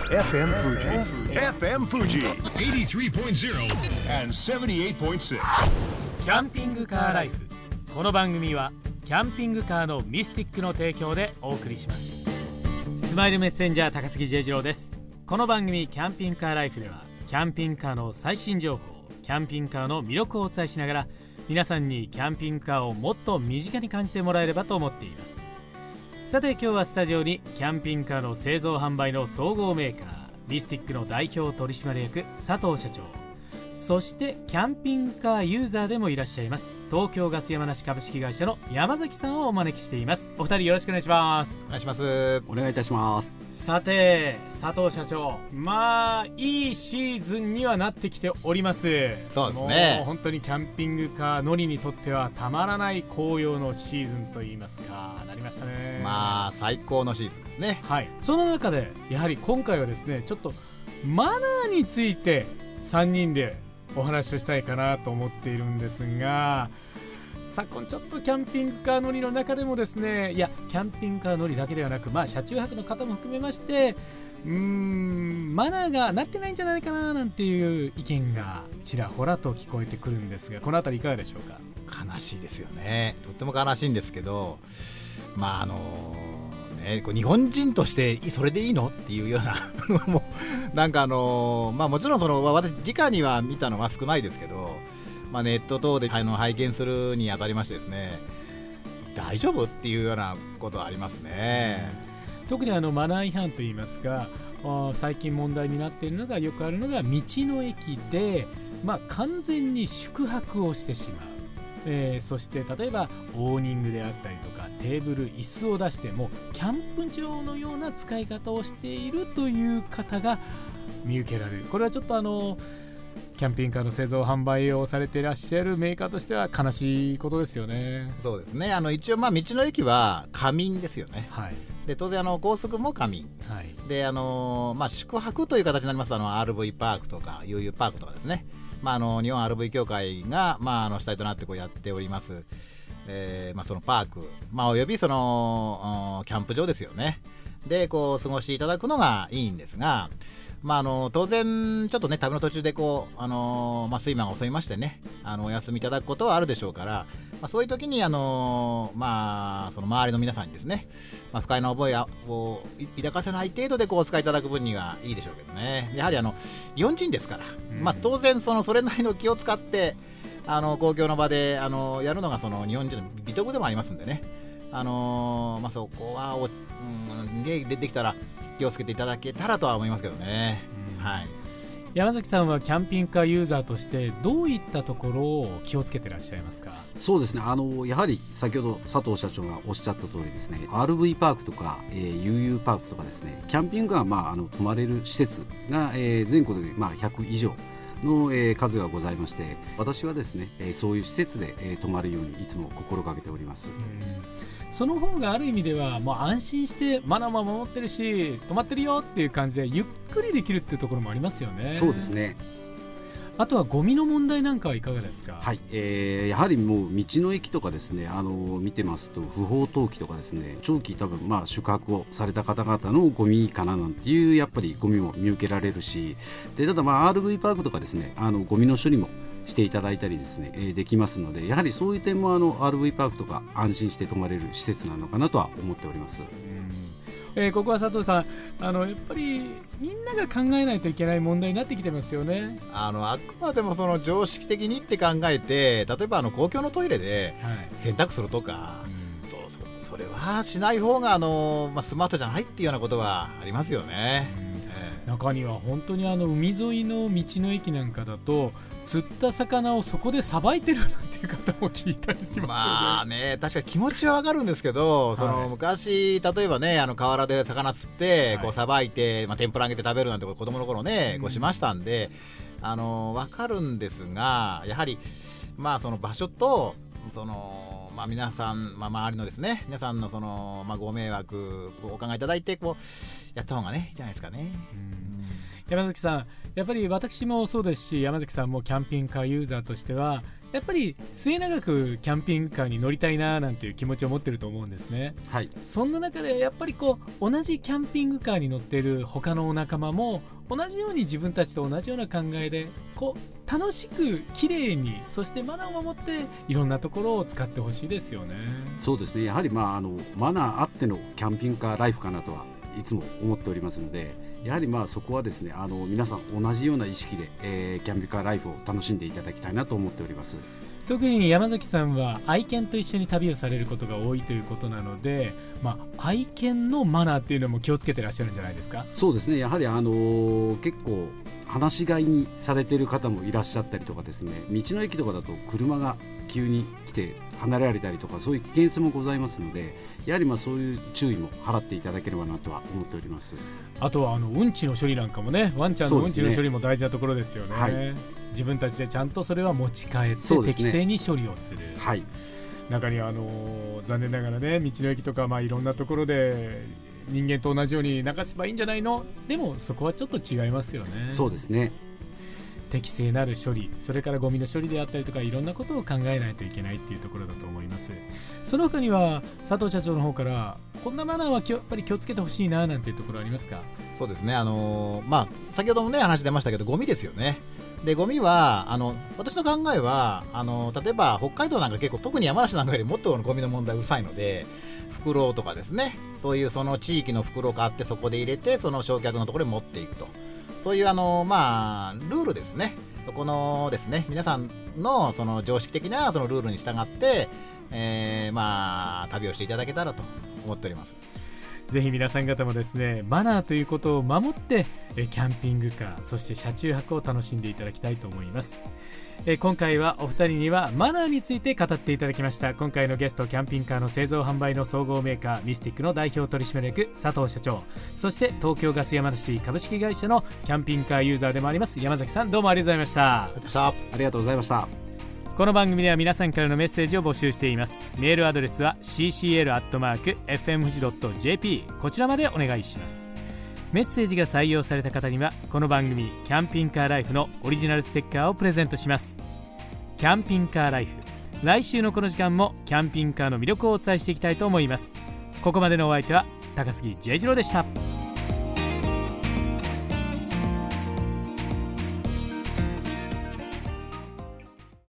FM Fuji FM Fuji 83.0 and 78.6 キャンピングカーライフ。この番組はキャンピングカーのミスティックの提供でお送りします。スマイルメッセンジャー高杉 J 次郎です。この番組キャンピングカーライフではキャンピングカーの最新情報、キャンピングカーの魅力をお伝えしながら皆さんにキャンピングカーをもっと身近に感じてもらえればと思っています。さて今日はスタジオにキャンピングカーの製造販売の総合メーカーミスティックの代表取締役佐藤社長、そしてキャンピングカーユーザーでもいらっしゃいます東京ガス山梨株式会社の山崎さんをお招きしています。お二人よろしくお願いします。 お願いします。 お願いいたします。 さて佐藤社長、いいシーズンにはなってきております。 そうですね。 もう本当にキャンピングカー乗りにとってはたまらない紅葉のシーズンといいますか、なりましたね。 最高のシーズンですね。 はい。その中でやはり今回はですね、ちょっとマナーについて3人でお話をしたいかなと思っているんですが、昨今ちょっとキャンピングカー乗りの中でもですね、キャンピングカー乗りだけではなく、車中泊の方も含めましてマナーがなってないんじゃないかななんていう意見がちらほらと聞こえてくるんですが、このあたりいかがでしょうか。 悲しいですよね。とっても悲しいんですけど、日本人としてそれでいいのっていうようなもうなんかもちろん私直には見たのは少ないですけど、ネット等で拝見するにあたりましてですね、大丈夫っていうようなことはありますね。 特にマナー違反といいますか、最近問題になっているのが、よくあるのが道の駅で、完全に宿泊をしてしまう。そして例えばオーニングであったりとかテーブル椅子を出してもキャンプ場のような使い方をしているという方が見受けられる。これはちょっとキャンピングカーの製造販売をされていらっしゃるメーカーとしては悲しいことですよね。 そうですね。一応道の駅は仮眠ですよね。 はい。 で当然高速も仮眠、はい、で宿泊という形になりますとRV パークとか UU パークとかですね、日本 RV 協会が、主体となってやっております、そのパーク、およびそのキャンプ場ですよね。で過ごしていただくのがいいんですが、当然ちょっとね旅の途中で睡魔が襲いましてねお休みいただくことはあるでしょうから、そういう時にその周りの皆さんにですね、不快な覚えを抱かせない程度でお使いいただく分にはいいでしょうけどね。やはり日本人ですから、当然それなりの気を使って公共の場でやるのが日本人の美徳でもありますんでね、そこはできたら気をつけていただけたらとは思いますけどね。はい。 山崎さんはキャンピングカーユーザーとしてどういったところを気をつけてらっしゃいますか。 そうですね、やはり先ほど佐藤社長がおっしゃった通りですね、 RV パークとか、UU パークとかですね、キャンピングカー泊まれる施設が、全国で100以上の、数がございまして、私はですね、そういう施設で、泊まるようにいつも心がけております。 その方がある意味ではもう安心してマナーも守ってるし止まってるよっていう感じでゆっくりできるっていうところもありますよね。 そうですね。 あとはゴミの問題なんかはいかがですか。 はい、やはりもう道の駅とかですね、見てますと不法投棄とかですね、長期多分宿泊をされた方々のゴミかななんていうやっぱりゴミも見受けられるし、でただRV パークとかですね、ゴミの処理もしていただいたりですね、できますので、やはりそういう点もRV パークとか安心して泊まれる施設なのかなとは思っております。 ここは佐藤さん、やっぱりみんなが考えないといけない問題になってきてますよね。 あくまでも常識的にって考えて、例えば公共のトイレで洗濯するとか、それはしない方がスマートじゃないっていうようなことはありますよね。 中には本当に海沿いの道の駅なんかだと釣った魚をそこでさばいてるなんていう方も聞いたりしますよね。 確かに気持ちはわかるんですけど、昔例えばね河原で魚釣ってさばいて、天ぷら揚げて食べるなんて子供の頃ねしましたんで、わかるんですが、やはりその場所と皆さん、周りのですね皆さんのご迷惑をお考えいただいてやった方がねいいじゃないですかね。 山崎さん、やっぱり私もそうですし山崎さんもキャンピングカーユーザーとしてはやっぱり末永くキャンピングカーに乗りたいななんていう気持ちを持ってると思うんですね。 はい、 そんな中でやっぱりこう同じキャンピングカーに乗っている他のお仲間も同じように自分たちと同じような考えでこう楽しく綺麗に、そしてマナーを守っていろんなところを使ってほしいですよね。 そうですね、やはりマナーあってのキャンピングカーライフかなとはいつも思っておりますので、やはりそこはですね皆さん同じような意識で、キャンピングカーライフを楽しんでいただきたいなと思っております。 特に山崎さんは愛犬と一緒に旅をされることが多いということなので、愛犬のマナーっていうのも気をつけてらっしゃるんじゃないですか。 そうですね、やはり結構放し飼いにされている方もいらっしゃったりとかですね、道の駅とかだと車が急に来て離れられたりとか、そういう危険性もございますので、やはりそういう注意も払っていただければなとは思っております。 あとはうんちの処理なんかもね、ワンちゃんのうんちの処理も大事なところですよね。はい、自分たちでちゃんとそれは持ち帰って適正に処理をする。 はい、 中には残念ながらね、道の駅とかいろんなところで人間と同じように流せばいいんじゃないの、でもそこはちょっと違いますよね。 そうですね、 適正なる処理、それからゴミの処理であったりとかいろんなことを考えないといけないっていうところだと思います。その他には佐藤社長の方からこんなマナーはやっぱり気をつけてほしいななんていうところありますか。 そうですね、先ほどもね話出ましたけど、ゴミですよね。でゴミは私の考えは例えば北海道なんか結構、特に山梨なんかよりもっとゴミの問題うるさいので、袋とかですね、そういうその地域の袋を買ってそこで入れて、その焼却のところに持っていくと、そういうルールですね、そこのですね、皆さんのその常識的なそのルールに従って、旅をしていただけたらと思っております。 ぜひ皆さん方もですね、マナーということを守ってキャンピングカー、そして車中泊を楽しんでいただきたいと思います。今回はお二人にはマナーについて語っていただきました。今回のゲスト、キャンピングカーの製造販売の総合メーカーミスティックの代表取締役佐藤社長、そして東京ガス山梨株式会社のキャンピングカーユーザーでもあります山崎さん、どうもありがとうございました。 ありがとうございました。 この番組では皆さんからのメッセージを募集しています。メールアドレスは ccl@fmfuji.jp、 こちらまでお願いします。メッセージが採用された方にはこの番組キャンピングカーライフのオリジナルステッカーをプレゼントします。キャンピングカーライフ、来週のこの時間もキャンピングカーの魅力をお伝えしていきたいと思います。ここまでのお相手は高杉J次郎でした。